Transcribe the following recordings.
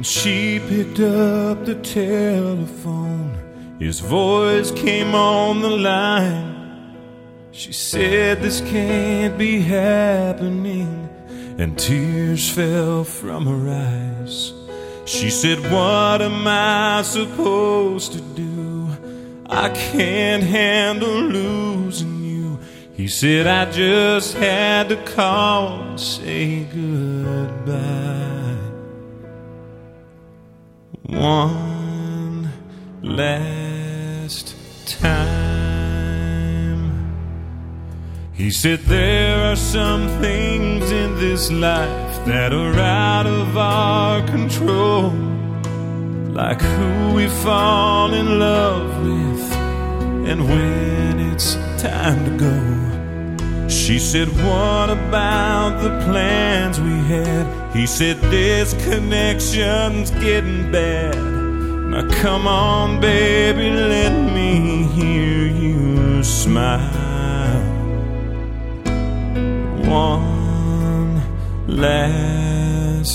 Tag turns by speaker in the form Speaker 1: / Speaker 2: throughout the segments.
Speaker 1: When she picked up the telephone, his voice came on the line. She said, "This can't be happening," and tears fell from her eyes. She said, "What am I supposed to do? I can't handle losing you." He said, "I just had to call and say goodbye one last time." He said, "There are some things in this life that are out of our control, like who we fall in love with and when it's time to go." She said, "What about the plans we had?" He said, "This connection's getting bad. Now come on, baby, let me hear you smile one last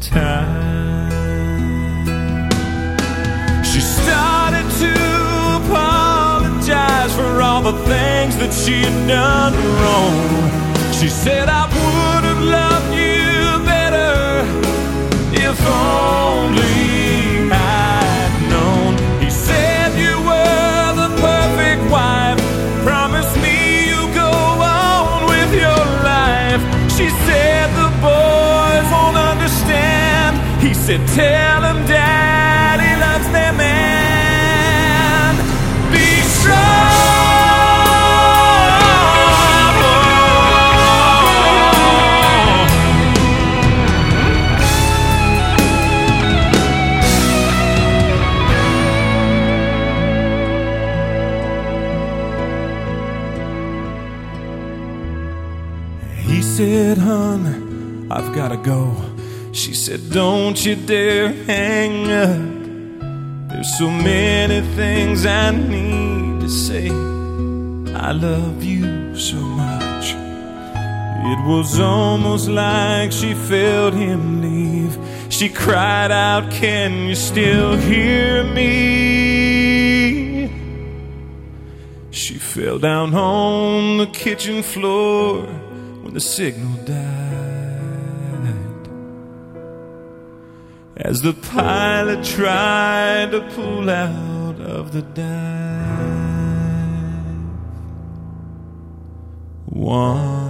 Speaker 1: time." She started to apologize for all the things that she had done wrong. She said, "I would have loved you better if only I'd known." He said, "You were the perfect wife. Promise me you'll go on with your life." She said, "The boys won't understand." He said, "Tell them Daddy loves their man. Be strong." He said, "Hon, I've gotta go." She said, "Don't you dare hang up. There's so many things I need to say. I love you so much." It was almost like she felt him leave. She cried out, "Can you still hear me?" She fell down on the kitchen floor when the signal died, as the pilot tried to pull out of the dive. One